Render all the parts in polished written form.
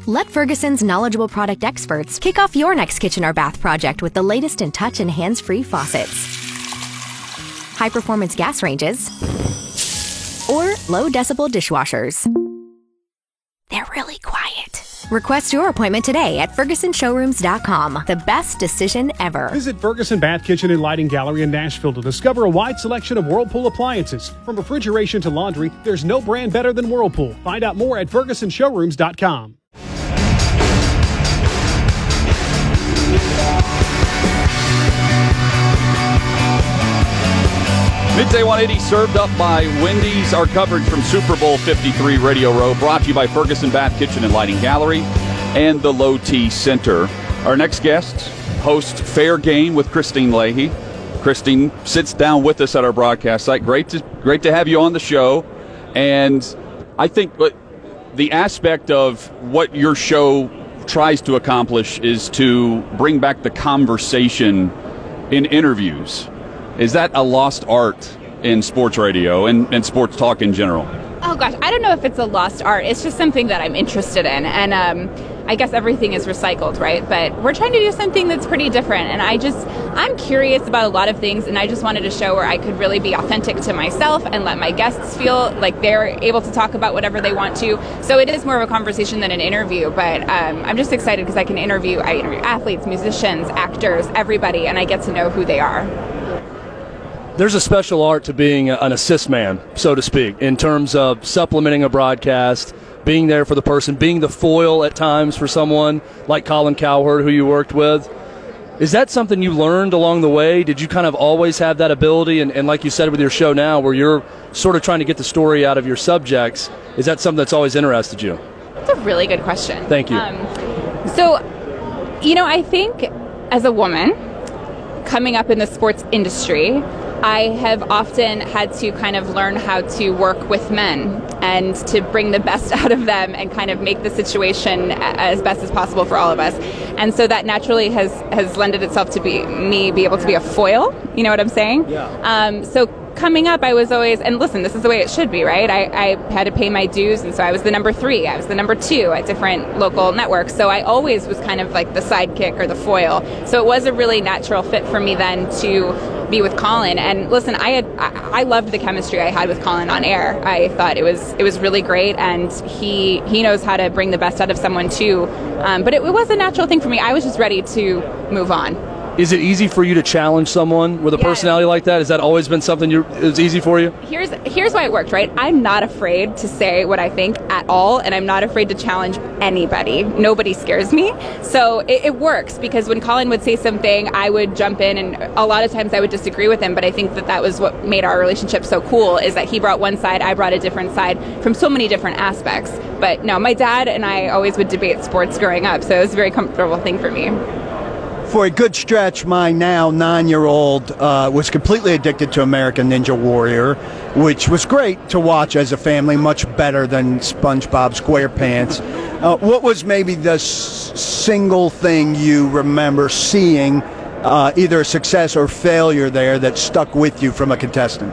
Let Ferguson's knowledgeable product experts kick off your next kitchen or bath project with the latest in touch and hands-free faucets, high-performance gas ranges, or low-decibel dishwashers. They're really quiet. Request your appointment today at FergusonShowrooms.com. The best decision ever. Visit Ferguson Bath Kitchen and Lighting Gallery in Nashville to discover a wide selection of Whirlpool appliances. From refrigeration to laundry, there's no brand better than Whirlpool. Find out more at FergusonShowrooms.com. Midday 180 served up by Wendy's. Our coverage from Super Bowl 53 Radio Row brought to you by Ferguson Bath Kitchen and Lighting Gallery and the Low T Center. Our next guest hosts Fair Game with Kristine Leahy. Kristine sits down with us at our broadcast site. Great to have you on the show. And I think the aspect of what your show tries to accomplish is to bring back the conversation in interviews. Is that a lost art in sports radio and sports talk in general? Oh, gosh, I don't know if it's a lost art. It's just something that I'm interested in. And I guess everything is recycled, right? But we're trying to do something that's pretty different. And I'm curious about a lot of things. And I just wanted a show where I could really be authentic to myself and let my guests feel like they're able to talk about whatever they want to. So it is more of a conversation than an interview. But I'm just excited because I interview athletes, musicians, actors, everybody, and I get to know who they are. There's a special art to being an assist man, so to speak, in terms of supplementing a broadcast, being there for the person, being the foil at times for someone like Colin Cowherd, who you worked with. Is that something you learned along the way? Did you kind of always have that ability? And like you said with your show now, where you're sort of trying to get the story out of your subjects, is that something that's always interested you? That's a really good question. Thank you. I think as a woman coming up in the sports industry, I have often had to kind of learn how to work with men and to bring the best out of them and kind of make the situation as best as possible for all of us. And so that naturally has lended itself to be able to be a foil. You know what I'm saying? Yeah. So coming up, I was always, and listen, this is the way it should be, right? I had to pay my dues, and so I was the number 3. I was the number 2 at different local networks. So I always was kind of like the sidekick or the foil. So it was a really natural fit for me then to be with Colin. And listen, I loved the chemistry I had with Colin on air. I thought it was really great, and he knows how to bring the best out of someone too. But it was a natural thing for me. I was just ready to move on. Is it easy for you to challenge someone with a personality like that? Has that always been something is easy for you? Here's why it worked, right? I'm not afraid to say what I think at all, and I'm not afraid to challenge anybody. Nobody scares me. So it works, because when Colin would say something, I would jump in, and a lot of times I would disagree with him, but I think that was what made our relationship so cool, is that he brought one side, I brought a different side from so many different aspects. But no, my dad and I always would debate sports growing up, so it was a very comfortable thing for me. For a good stretch, my now 9-year-old was completely addicted to American Ninja Warrior, which was great to watch as a family, much better than SpongeBob SquarePants. What was maybe the single thing you remember seeing, either a success or failure there, that stuck with you from a contestant?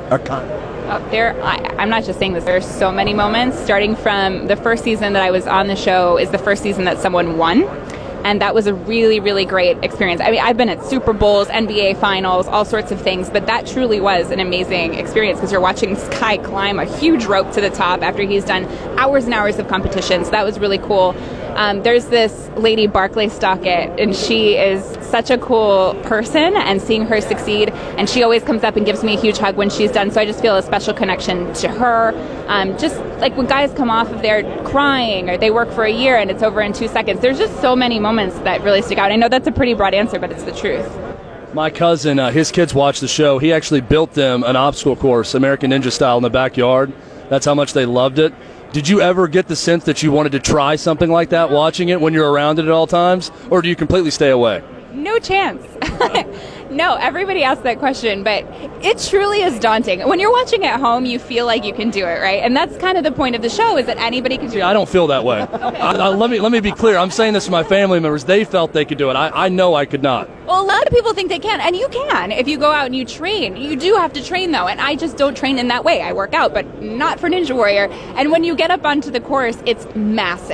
I'm not just saying this. There's so many moments, starting from the first season that I was on the show is the first season that someone won. And that was a really, really great experience. I mean, I've been at Super Bowls, NBA Finals, all sorts of things, but that truly was an amazing experience, because you're watching this guy climb a huge rope to the top after he's done hours and hours of competition. So that was really cool. There's this lady, Barclay Stockett, and she is such a cool person, and seeing her succeed, and she always comes up and gives me a huge hug when she's done, so I just feel a special connection to her. Just like when guys come off of there crying, or they work for a year and it's over in 2 seconds, there's just so many moments that really stick out. I know that's a pretty broad answer, but it's the truth. My cousin, his kids watch the show. He actually built them an obstacle course, American Ninja style, in the backyard. That's how much they loved it. Did you ever get the sense that you wanted to try something like that, watching it when you're around it at all times, or do you completely stay away? No chance. No, everybody asks that question, but it truly is daunting. When you're watching at home, you feel like you can do it, right? And that's kind of the point of the show, is that anybody can do it. I don't feel that way. Okay. Let me be clear. I'm saying this to my family members. They felt they could do it. I know I could not. Well, a lot of people think they can, and you can if you go out and you train. You do have to train, though, and I just don't train in that way. I work out, but not for Ninja Warrior. And when you get up onto the course, it's massive.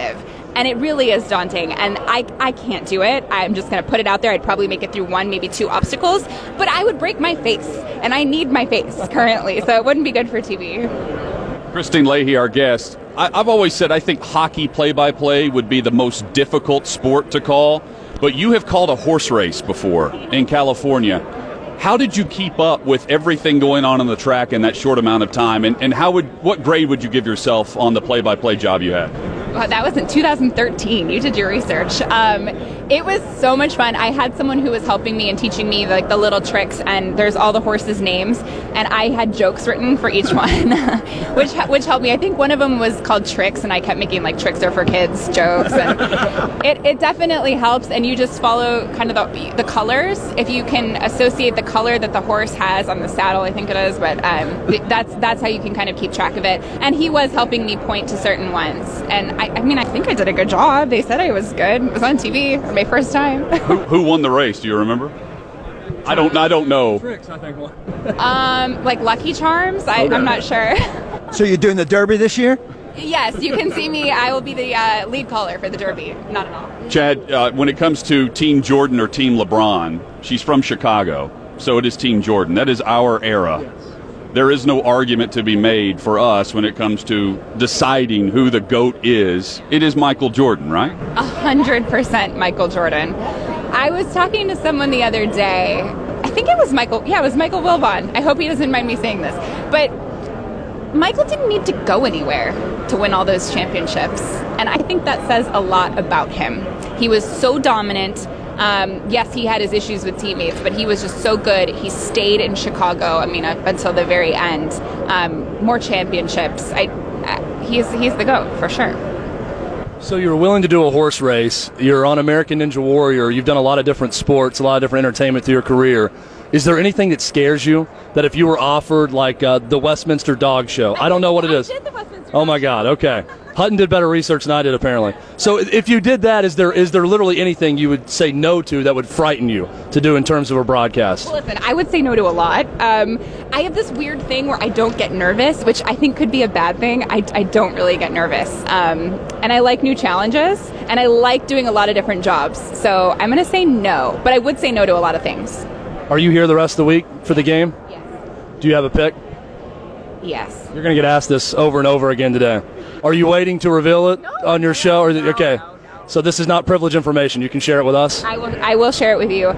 And it really is daunting, and I can't do it. I'm just going to put it out there. I'd probably make it through 1, maybe 2 obstacles, but I would break my face, and I need my face currently, so it wouldn't be good for TV. Kristine Leahy, our guest. I've always said I think hockey play-by-play would be the most difficult sport to call, but you have called a horse race before in California. How did you keep up with everything going on the track in that short amount of time, and what grade would you give yourself on the play-by-play job you had? Well, that was in 2013. You did your research. It was so much fun. I had someone who was helping me and teaching me like the little tricks, and there's all the horses' names, and I had jokes written for each one, which helped me. I think one of them was called Tricks, and I kept making like Tricks are for kids jokes, and it definitely helps. And you just follow kind of the colors. If you can associate the color that the horse has on the saddle, I think it is, but that's how you can kind of keep track of it. And he was helping me point to certain ones, and I think I did a good job. They said I was good. It was on TV for my first time. Who won the race? Do you remember? I don't know. Tricks, I think. Like Lucky Charms. Okay. I'm not sure. So you're doing the Derby this year? Yes, you can see me. I will be the lead caller for the Derby. Not at all. Chad, when it comes to Team Jordan or Team LeBron, she's from Chicago, so it is Team Jordan. That is our era. Yes. There is no argument to be made for us when it comes to deciding who the GOAT is. It is Michael Jordan, right? 100% Michael Jordan. I was talking to someone the other day. I think it was Michael. Yeah, it was Michael Wilbon. I hope he doesn't mind me saying this. But Michael didn't need to go anywhere to win all those championships. And I think that says a lot about him. He was so dominant. Yes, he had his issues with teammates, but he was just so good. He stayed in Chicago, up until the very end. More championships. He's the GOAT, for sure. So you were willing to do a horse race. You're on American Ninja Warrior. You've done a lot of different sports, a lot of different entertainment through your career. Is there anything that scares you? That if you were offered, like, the Westminster Dog Show, I don't know what it is. I did the Westminster Oh, my God, okay. Hutton did better research than I did, apparently. So if you did that, is there literally anything you would say no to that would frighten you to do in terms of a broadcast? Well, listen, I would say no to a lot. I have this weird thing where I don't get nervous, which I think could be a bad thing. I don't really get nervous. And I like new challenges, and I like doing a lot of different jobs. So I'm going to say no, but I would say no to a lot of things. Are you here the rest of the week for the game? Yes. Do you have a pick? Yes. You're going to get asked this over and over again today. Are you waiting to reveal it on your show? Okay. So this is not privileged information. You can share it with us? I will share it with you.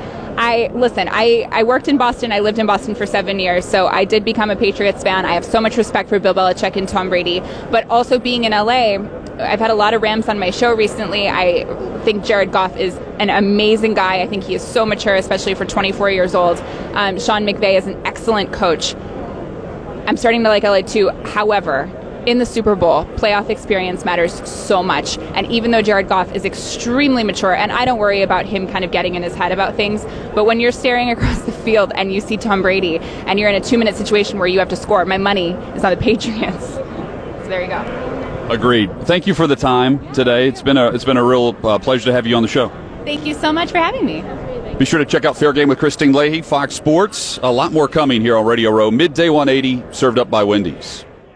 I worked in Boston. I lived in Boston for 7 years, so I did become a Patriots fan. I have so much respect for Bill Belichick and Tom Brady. But also being in LA, I've had a lot of Rams on my show recently. I think Jared Goff is an amazing guy. I think he is so mature, especially for 24 years old. Sean McVay is an excellent coach. I'm starting to like LA too. However, in the Super Bowl, playoff experience matters so much. And even though Jared Goff is extremely mature, and I don't worry about him kind of getting in his head about things, but when you're staring across the field and you see Tom Brady and you're in a 2-minute situation where you have to score, my money is on the Patriots. So there you go. Agreed. Thank you for the time today. It's been a real pleasure to have you on the show. Thank you so much for having me. Be sure to check out Fair Game with Kristine Leahy, Fox Sports. A lot more coming here on Radio Row. Midday 180, served up by Wendy's.